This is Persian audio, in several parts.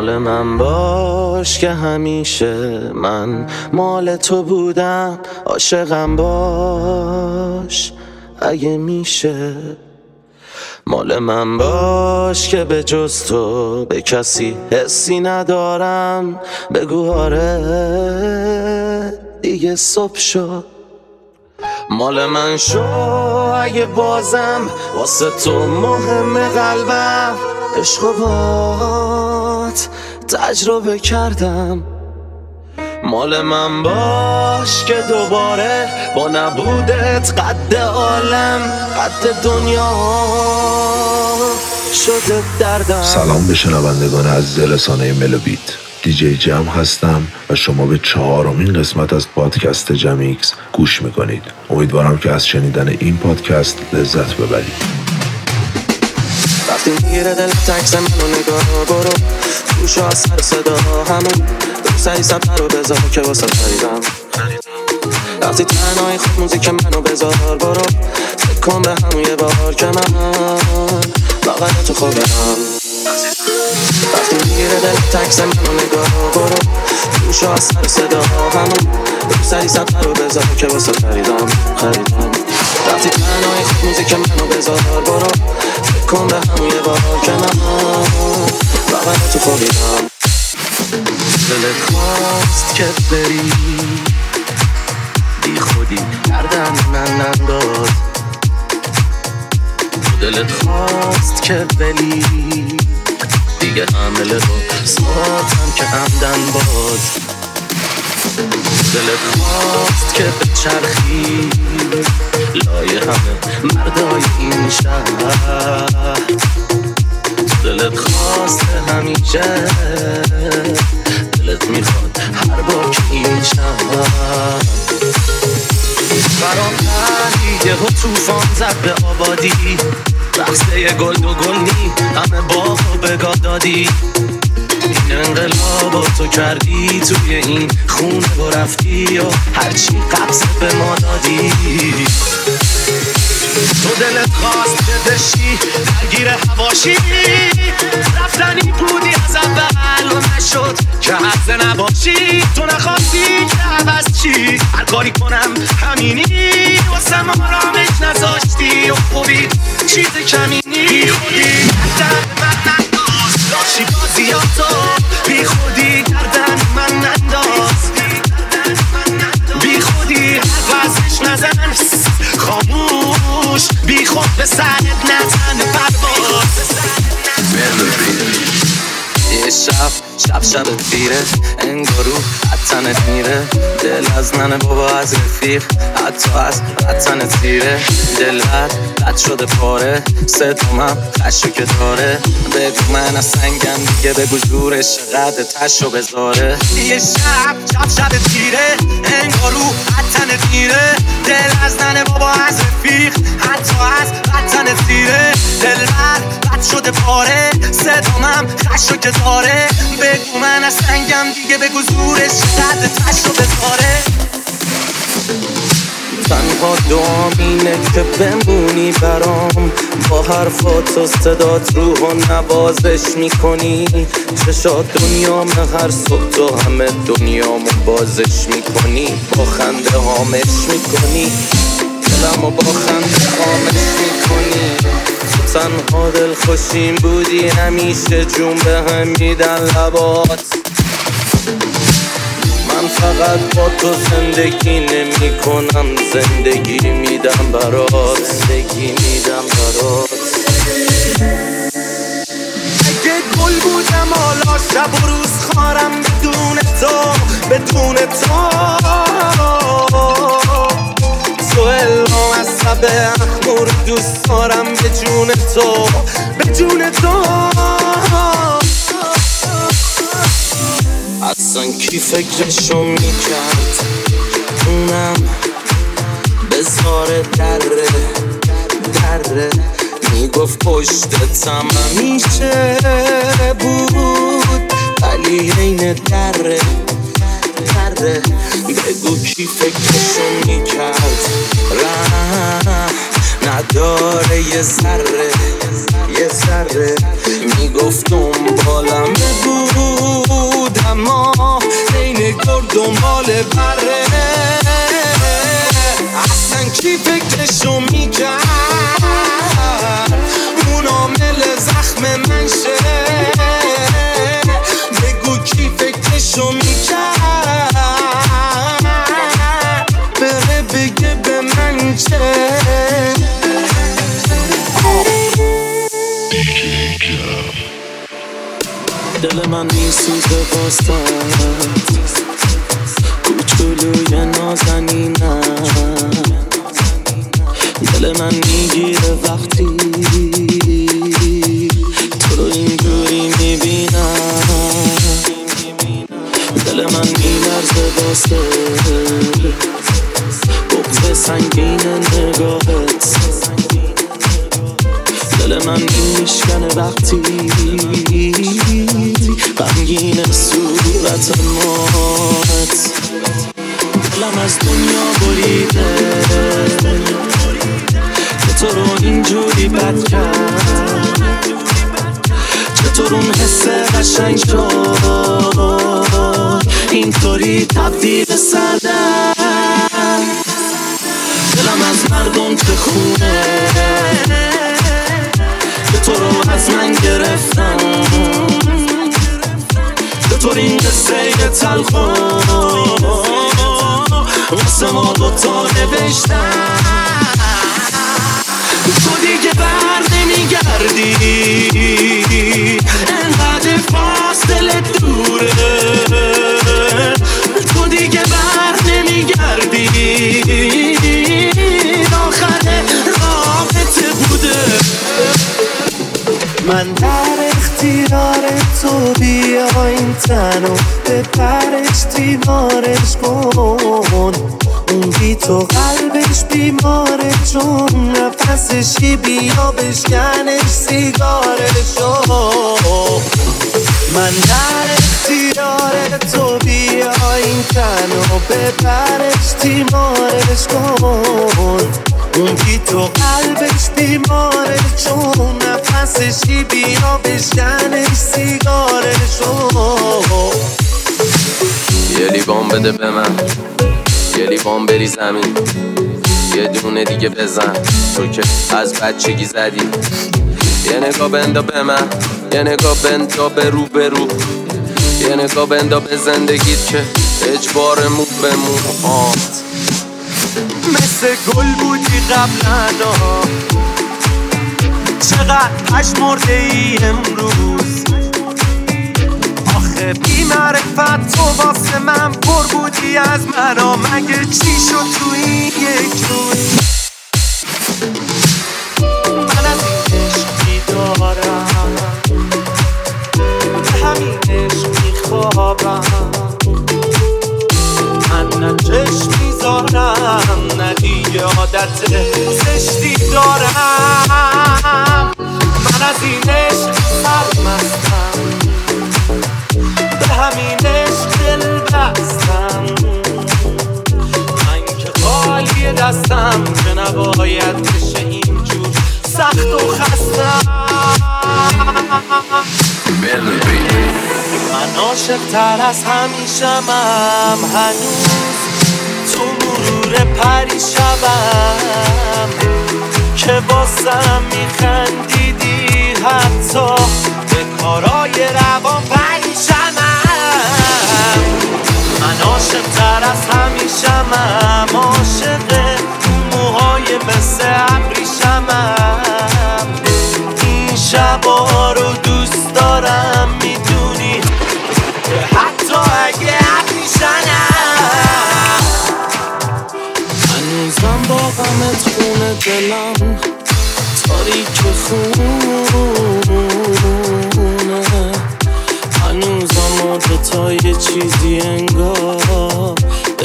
مال من باش که همیشه من مال تو بودم، عاشقم باش اگه میشه. مال من باش که به جز تو به کسی حسی ندارم، بگو آره دیگه صبح شد. مال من شو اگه بازم واسه تو مهم قلبم، عشق و بات تجربه کردم. مال من باش که دوباره با نبودت قد عالم قد دنیا شده دردم. سلام به شنوندگان عزیز رسانه ملوبیت، دیجی جم هستم و شما به 4مین قسمت از پادکست جمیکس گوش میکنید. امیدوارم که از شنیدن این پادکست لذت ببرید. وقتی میگیره دل تکس منو نگاه برو، گوشا سر صدا همون رو سری سبت رو بذار که واسه خریدم. وقتی تنهایی خود موزیک منو بذار برو، فکر کن به همون یه بار که من واقعا تو خوبم. وقتی میگیره دل تکس منو نگاه برو، گوشا سر صدا همون رو سری سبت رو بذار که واسه خریدم. وقتی تنهایی خود موزیک منو بذار برو، فکر کن به همون یه بار که من واقعا تو خوبیدم. دلت خواست که بری بی خودی گردن من ننداز، دلت خواست که بلی دیگه حمله رو ساعتم که عمدن باز. دلت خواست که بچرخی لای همه مردای این شهر، دلت خواست همیشه، دلت میخواد هر بار که این شهر برام تحریده و توفان زد به آبادی، رقصه گل دو گل نی همه باغ و بگاه دادی. این انقلاب تو کردی توی این خونه و رفتی و هرچی قبضه به ما دادی. تو دلت خواست که بشی درگیر حواشی، رفتنی بودی از اول و نشد که حرزه نباشی. تو نخواستی که عوض چی، هر کاری کنم همینی، واسه ما رامش نذاشتی و خوبی چیز کمینی. خودی گردن من ننداز، داشتی بازیاتو بی خودی گردن من ننداز، بی خودی عوضش نزن خاموش، بی خود به سرت نزن پرواز. یه شب تیره انگارو حتنت میره، دل از منه بابا از رفیق، حتی از حتنت تیره. دلت بد شده پاره، صدامم خشو که داره، بگو من از سنگم دیگه، بگو زورش قد تشو بذاره. یه شب تیره انگارو حتنت میره، دل از منه بابا از رفیق، حتی از حتنت تیره. دلت بد شده پاره، صدامم خشو که داره، بگو من از سنگم دیگه، بگو زورش قد تشو بذاره. تنها دعام اینه که بمونی برام، با حرفات و صدات روحو نوازش میکنی. چشات دنیام هر صبح تو همه دنیامو بازش میکنی، با خنده هامش میکنی، دلمو با خنده خامش میکنی. تو تنها دل خوشیم بودی همیشه، جون به هم میدن لبات. من فقط با تو زندگی نمی کنم، زندگی میدم برات. اگه گل بودم حالا شب و روز خارم بدون تو تو الهام از سب اخمور دوست دارم به جون تو اصلا کی فکرشو میکرد اونم بزار دره میگفت پشتتم همیشه بود، ولی این دره بگو کی فکرشو میکرد نداره یه ذره میگفت دنبالم بود، دنبال بره. اصلا کی فکرشو میکرد اون عامل زخم من شه؟ بگو کی فکرشو میکرد بره بگه به من چه؟ دل من میسوزه واسط کوچولوی نازنینم، دل من میگیره وقتی تو رو اینجوری میبینم، دل من میلرزه واسه بغض سنگین نگاهت، دل من میشکنه وقتی غمگین صورت مات، دلم از دنیا بریده که تو رو اینجوری بد کرد، چطور اون حس قشنگ شد اینطوری تبدیل سردم، دلم از مردم که خونه که تو رو از من گرفتم، چطور این قصه تلخو واسه ما دوتا نوشتم، تو دیگه بر نمیگردی انقدر فاصله دوره، تو دیگه بر نمیگردی آخر رابطه بوده. من در اختیار تو بیا این تنو بپرش دیوارش کن، اون بی تو قلبش بیماره چون نفسشی بیا بشکنش سیگارشو. من در اختیار تو بیا این تنو بپرش دیوارش کن، اون بی تو قلبش بیماره چون نفسشی بیا بشکنش سیگارشو. یه لیوان بده به من، یه لیوان بری زمین، یه دونه دیگه بزن تو که از بچگی زدی، یه نگاه بندا به من، یه نگاه بندا به رو به رو، یه نگاه بندا به زندگیت که اجبار مو به موهات، مثل گل بودی قبلا چقدر پشمرده ای امروز، آخه بی معرفت تو واسه من پر بودی از مرا، مگه چی شد تو این یک روز؟ من از این عشق بیدارم به همین عشق میخوابم، من نه چشم میذارم نه دیگه عادت زشتی دارم، من از این عشق سرمستم به همین عشق دل بستم، من که خالی دستم که نباید بشه اینجور سخت و خستم. من عاشق تر از همیشمم هنوز تو مرور پریشبم که واسم میخندیدی حتی به کارای روان پریشمم. من عاشق تر از همیشمم، عاشق موهای مثل ابریشمم، این شبا رو دوست دارم میدونی که حتی اگه ابریشمم. هنوزم با غمت خونه دلم تاریک خونه، هنوزم مرده تا یه چیزی انگار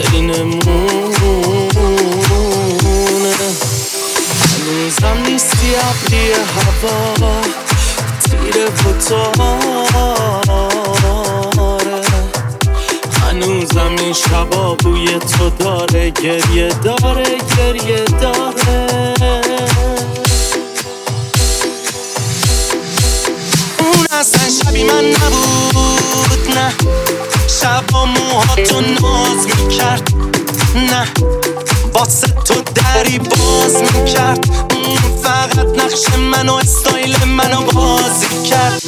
بینمونه، هنوزم نیستی ابری هوا تیره و تاره، هنوزم این شبا بوی تو داره گریه داره گریه داره. اون اصلا شبی من نبود، نه شبا موهاتو ناز میکرد، نه واسه تو دری باز میکرد، فقط نقش منو استایل منو بازی کرد.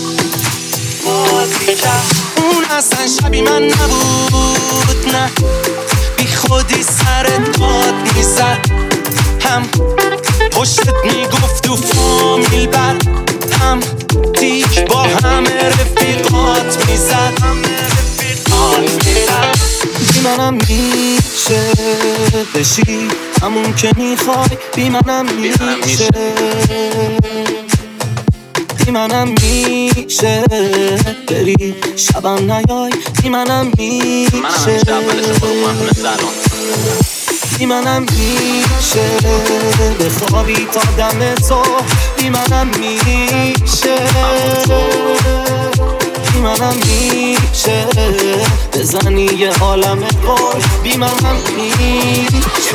اون اصلا شبی من نبود، نه بی خودی سرت داد میزد، هم پشتت میگفت و فامیل بر، هم دیک با همه رفیقات میزد. بی منم میشه بشی همون که میخوای، بی منم میشه، بی منم میشه بری شبم نیای، بی منم میشه، بی منم میشه بخوابی تا دم تو، بی منم میشه، بی منم میشه بزنی یه عالم خوش، بی منم میشه.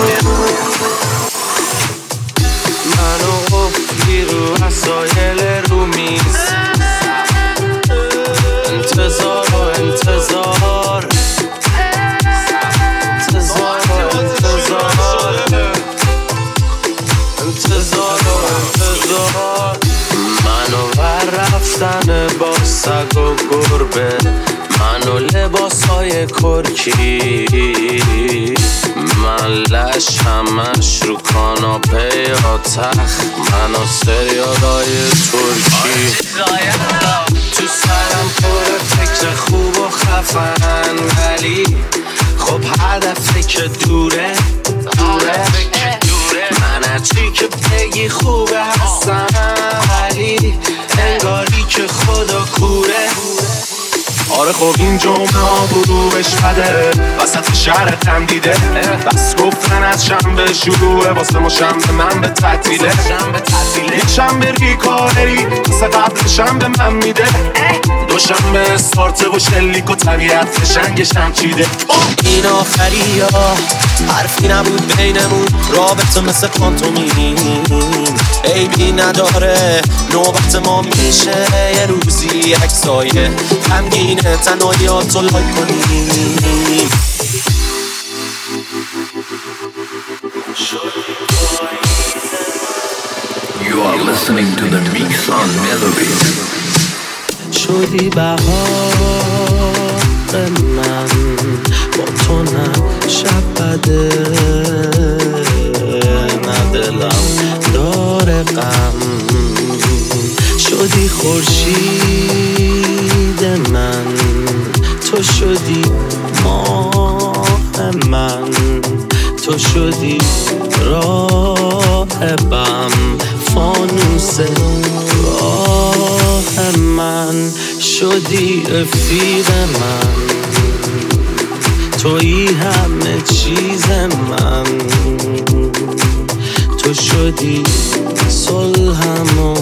منو قفلی رو وسایل رو میز، انتظار و انتظار، انتظار و انتظار، انتظار و انتظار. منو ور رفتن با سگ و گربه، منو لباسای کرکی، من لش همش رو کاناپه یا تخت، منو سریالای ترکی، تو سرم پر فکر خوب و خفن، ولی خب هدفه که دوره، من هرچی که بگی خوبه هستم، ولی انگاری که خدا کوره. آره خب این جمعه ها بروش بده، وسط شهرتم دیده، بس گفتن از شنبه شروعه، واسه ما شنبه من به تعطیله، یک شنبه ریکارری واسه قبل شنبه من میده، دوشنبه سارته و شلیک و طبیعت فشنگشم چیده. این آخری ها حرفی نبود بینمون، رابطه مثل پانتومین عیبی نداره، نوبت ما میشه یه روزی یک سایه غمگینه تنهاییاتو لایک کنیم. You are listening to the Mix on Melobit. شدی بهار من با تو، نه شب بده، نه دلم داره غم، شدی خورشید من، تو شدی ماه من، تو شدی راهبم، فانوس راه من، شدی رفیق من، تویی همه چیز من، تو شدی صلحم و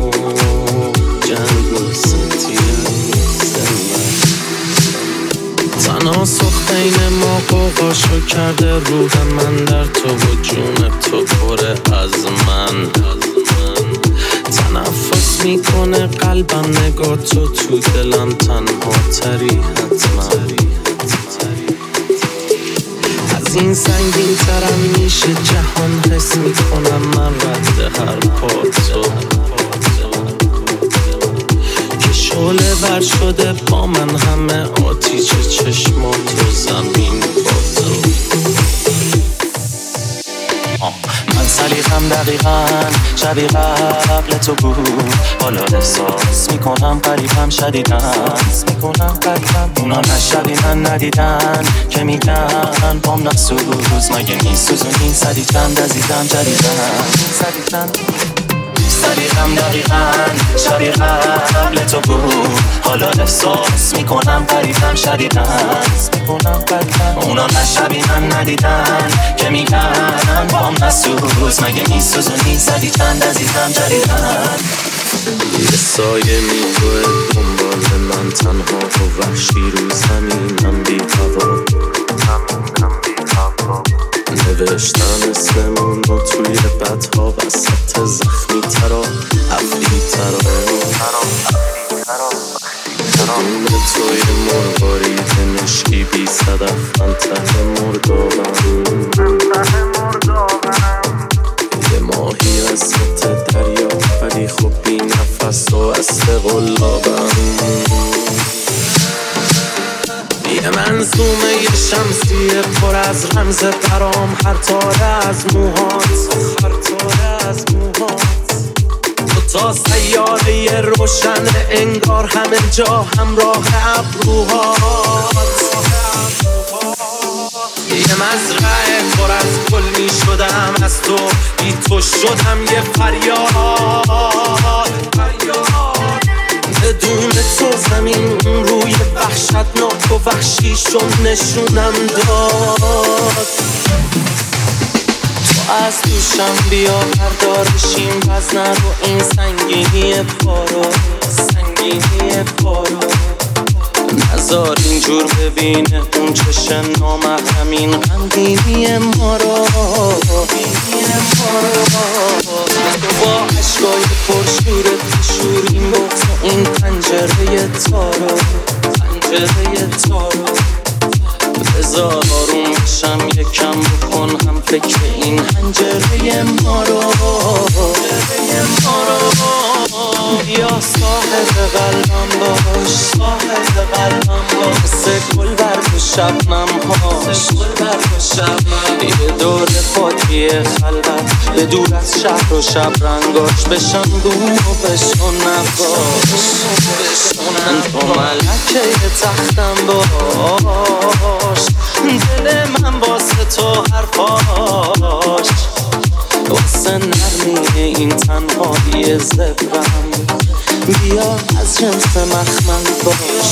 جنگ و ستیز من. تناسخ بین ما قوقاشو کرده روح من در تو و جون تو پره از من، تنفس میکنه قلبم نگاه تو دلم تنها تری حتما، از این سنگین ترم میشه جهان، حس میکنم من رد هر پاتو که شعله ور شده با من، همه آتیش چشمات و زمین با تو. من سلیقم دقیقاً شبیه قبل تو بود، حالا احساس میکنم قریبم شدیدن، اونا نشبی من ندیدن که میگن بام نسوز، مگه میسوزونی سدی چند عزیزم جدیدن، سلیقم دقیقاً شبیه قبل تو بود، حالا احساس میکنم قریبم شدیدن، اونا نشبی من ندیدن که میگن بام نسوز، مگه میسوزونی سدی چند عزیزم جدیدن. یه سایه میگوه دنبال من، تنها و وحشی رو زمینم بی هوا، نوشتن اسممون رو توی بدها، وسط زخمی ترا افلی ترا، دونه توی مرغارید توی بی صدف من ته مردابم یه ماهی وسط دریا ولی خب بی نفس و اصل قلابم یه منظومه یه شمسیه پر از رمز برام هر تاره از موهات تا سیاره روشن انگار همه جا همراه ابروهات یه مزرعه پر از گل می شدم از تو بی تو شدم یه فریاد بدون تو زمین روی وحشتناک و وحشیشون نشونم داد از دوشم بیا بردارشیم وزن رو این سنگینی پارو نذار اینجور ببینه اون چشم نامحرمین غمگینی ما رو تو با عشقای پرشورت شوریم بغض این پنجره تارو بذار آروم بشم یکم بکن هم فکر این حنجره ما رو بیا صاحب قلبم باش مثل گل برگ و شبنم هاش یه دور خاطی خلوت به دور از شهر و شب رنگاش بشن بوم و بشن نباش من تو ملکه تختم باش دل من واسه تو حرفاش واسه نرمی این تنهایی زبرم بیا از جنس مخمل باش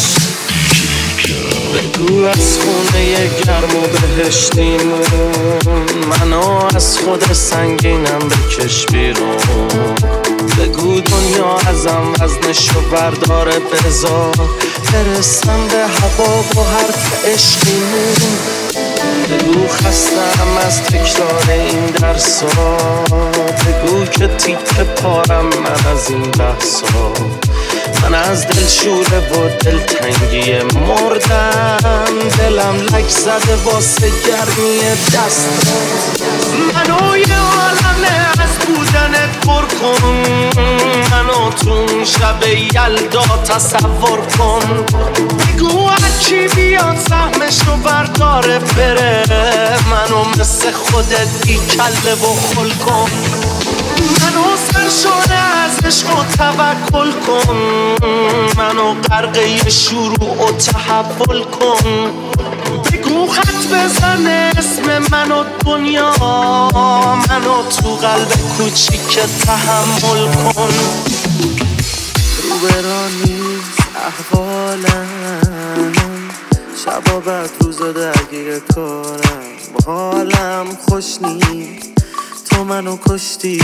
بگو از خونه گرم و بهشتیمون منو از خود سنگینم بکش بیرون بگو دنیا ازم وزنشو برداره بذار برسم به هوا و حرف عشقیمون بگو خستم از تکرار این درسا بگو که تیکه پارم من از این بحثا من از دل شوره و دلتنگی مردم دلم لک زده واسه گرمی دستات منو یه عالمه از بودنت پر کن منو تو شب یلدا تصور کن بگو هرکی بیاد سهمشو برداره بره منو مثل خودت بی کله و خل کن منو سرشونه از عشق و توکل کن منو غرقه شروع و تحول کن بگو خط بزنه اسم منو دنیا منو تو قلب کوچیک تحمل کن روبرا نیست احوالم شبا بعد روزا درگیر کارم حالم خوش نیست تو منو کشتی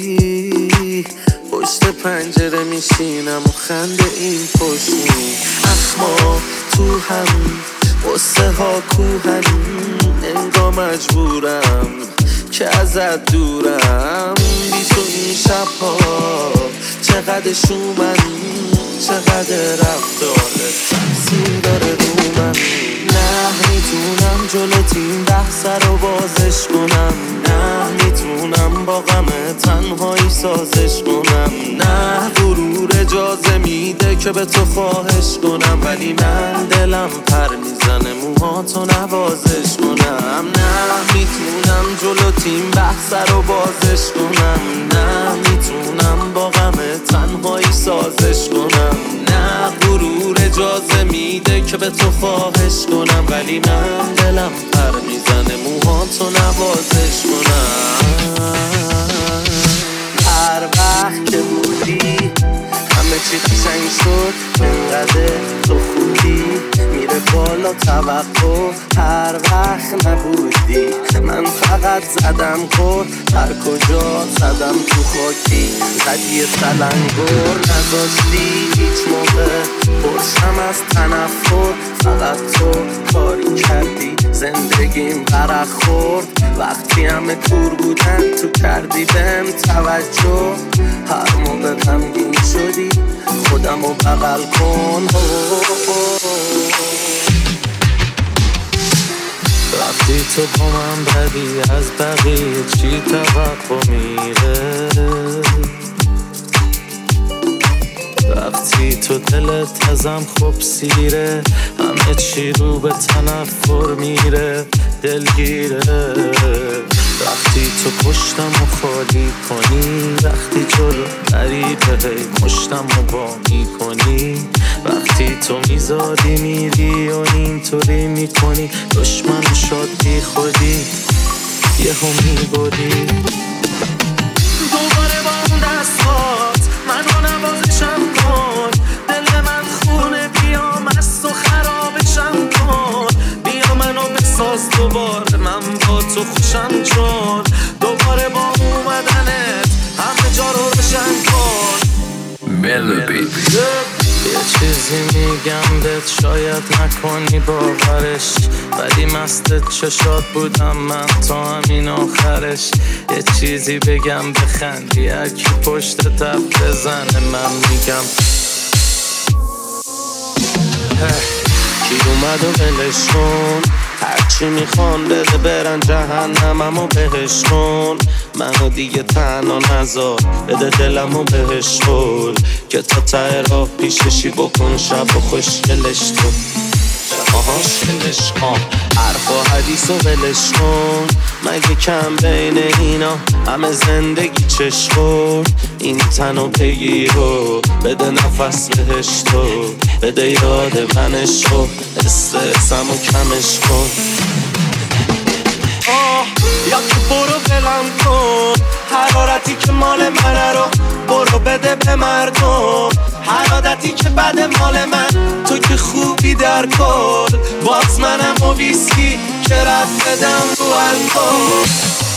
پشت پنجره میشینم و خنده این پشتی اخما تو هم قصه ها کوهن انگار مجبورم که ازت دورم بی تو این شبها چقدر شومن چقدر رفتارت تاثیر داره رو من نه میتونم جلو تیم بحث رو بازش کنم نه میتونم با غم تنهایی سازش کنم نه غرور اجازه میده که به تو خواهش کنم ولی من دلم پر میزنه موهاتو نوازش کنم نه میتونم جلو تیم بحث رو بازش کنم نه میتونم با غم تنهایی سازش کنم نه غرور اجازه میده که به تو خواهش کنم ولی من دلم پر میزنه موهاتو نوازش کنم هر وقت که بودی همه چی قشنگ شد انقدر تو خوبی میره بالا توقع هر وقت نبودی من فقط زدم کن هر کجا زدم تو خاکی زدی تلنگر نذاشتی هیچ موقع پرشم از تنفر فقط تو کاری کردی زندگیم غرق خورد وقتی همه کور بودن تو کردی بهم توجه هر موقع غمگین شدی خودمو بغل کن وقتی تو با من بدی از بقیه چی توقع میره؟ وقتی تو دلت ازم خوب سیره همه چی رو به تنفر میره دلگیره. وقتی تو پشتم رو خالی کنی وقتی جلو غریبه مشتم رو با میکنی وقتی تو میذاری میری و اینطوری میکنی دشمن شاد بی خودی یهو میبری دوباره با اون دستات منو نوازشم کن دل من خونه بیا مست و خرابشم کن بیا منو بساز دوباره من با تو خوشم چون دوباره با اومدنت همه جا رو روشن کن ملوبیت. یه چیزی میگم بهت شاید نکنی باورش ولی مست چشات بودم من تا همین آخرش. یه چیزی بگم بخندی هرکی پشت تب بزنه من میگم کی اومد و ولش کن هرچی میخوان بده برن جهنممو بهش کن منو دیگه تنها نذار بده دلمو بهش کن که تا ته راه پیششی بکن شب و خوشگلش کن شبهاشگلش کن حرف و حدیث و ولش کن مگه کم بین اینا همه زندگی چشم این تنو بگیر و بده نفس بهش تو بده یاد منش و استرسمو کمش کن یا که برو بلم کن حرارتی که مال منه رو برو بده به مردم هر عادتی که بد مال من تو که خوبی در کل باز منم و ویسکی که رفت بدم رو الکل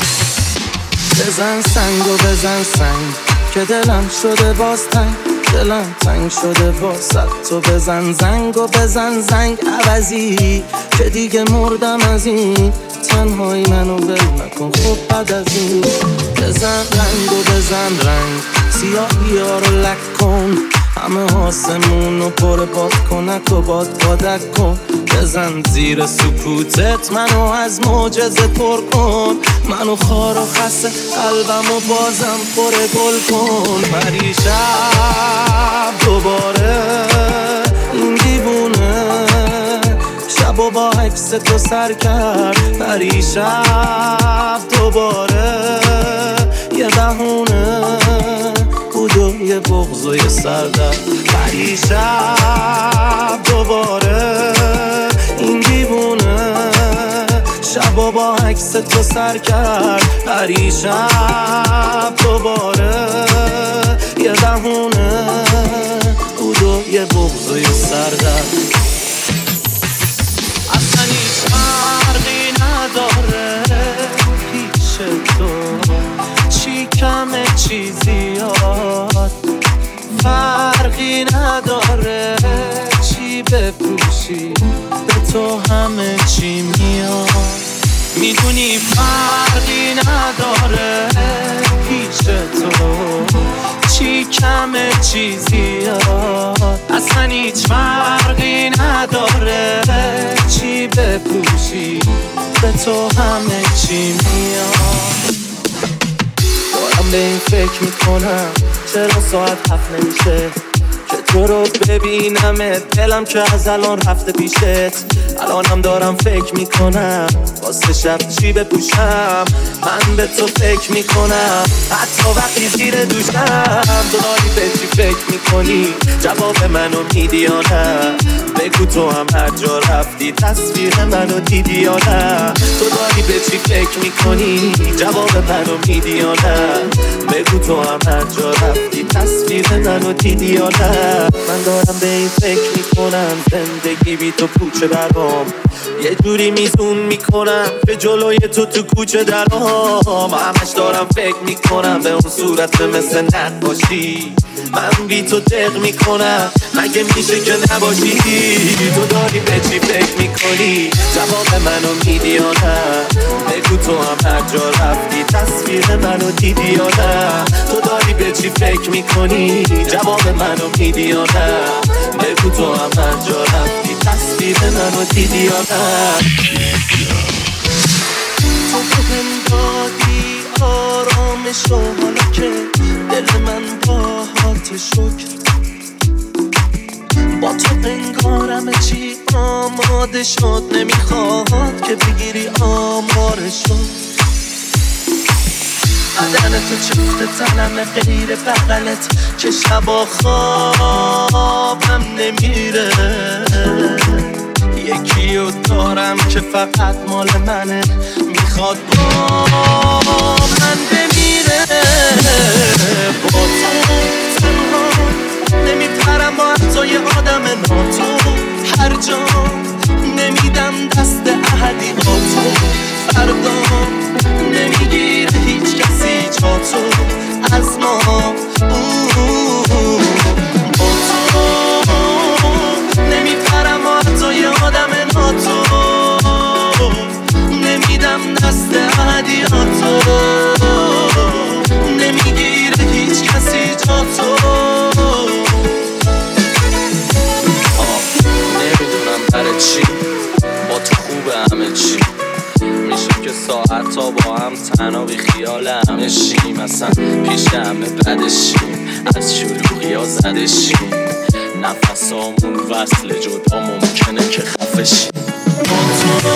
بزن سنگ و بزن سنگ که دلم شده باز تنگ دلم تنگ شده واسه تو بزن زنگ و بزن زنگ عوضی که دیگه مردم از این تنهایی منو ول نکن خب بعد از این بزن رنگ و بزن رنگ سیاهی ها رو لک کن همه آسمون رو پر باد کنک و باد بادک کن بزن زیر سکوتت منو از معجزه پر کن منو خار و خسته قلبم و بازم پر گل کن پریشب دوباره این دیوونه شب و با عکس تو سر کرد پریشب دوباره یه بهونه بود و یه بغض و یه سردر پریشب دوباره این دیوونه شب و با عکس تو سر کرد پریشب دوباره یه بهونه بود و یه بغض و یه سردر اصلا هیچ فرقی نداره پیش تو چی کمه چی زیاد فرقی نداره چی بپوشی به تو همه چی میاد میدونی فرقی نداره پیش تو چی کمه چی زیاد اصلا هیچ فرقی نداره چی بپوشی به تو همه چی میاد دارم به این فکر میکنم چرا ساعت 7 نمیشه که تو رو ببینم دلم که از الان رفته پیشت الانم دارم فکر میکنم واسه شب چی بپوشم من به تو فکر میکنم حتی وقتی زیر دوشم تو داری به چی فکر میکنی جواب منو میدی یا نه بگو تو هم هر جا رفتی تصویر منو دیدی یا نه تو داری به چی فکر میکنی جواب منو میدی یا نه بگو تو هم هر جا رفتی تصویر منو دیدی یا نه من دارم به این فکر میکنم زندگی بی تو پوچه برام یه جوری میزون میکنم به جلوی تو کوچه درام همش دارم فکر میکنم به اون صورت مثل نقاشی من بی تو دق میکنم مگه میشه که نباشی تو داری به چی فکر میکنی جواب منو میدی یا نه بگو تو هم هر جا رفتی تصویر منو دیدی یا نه تو داری به چی فکر میکنی جواب منو میدی یا نه بگو تو هم هر جا رفتی تصویر منو دیدی یا نه دادی آرامشو، حالا که دل من باهات شکر. با تو انگارم چی آماده شد، نمیخواد که بگیری آمارشو. بدن تو چفت تنم غیر بغلت که شبا خوابم نمیره. یکی رو دارم که فقط مال منه، میخواد با من بمیره. با تو تنها نمیپرم، با حتی یه آدم ناتو. هر جا نمیدم دست احدیاتو، فردا نمیگیره هیچ کسی جاتو از ما. با تو نمیپرم، با حتی یه آدم ناتو. نمیدم دست احدیاتو، نمیگیره هیچ کسی جاتو. برای چی با تو خوبه همه چی، میشه که ساعت تا با هم تنها بی خیال همه شیم. اصلا پیش همه بدشیم، از شلوغی ها زدشیم. نفسامون وصل جدا ممکنه که خفه شیم. با تو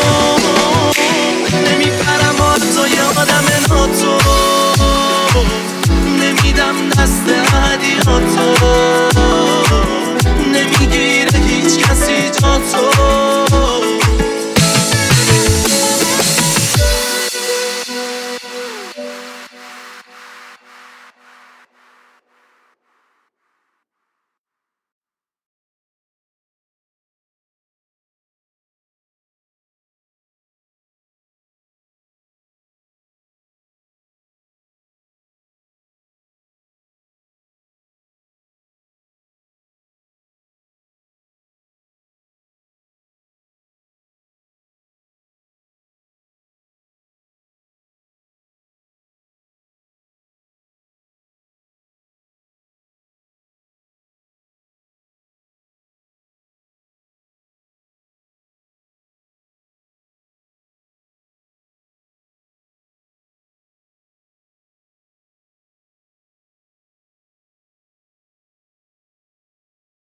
نمیپرم، حتی یه آدم ناتو. نمیدم دست هدیاتو،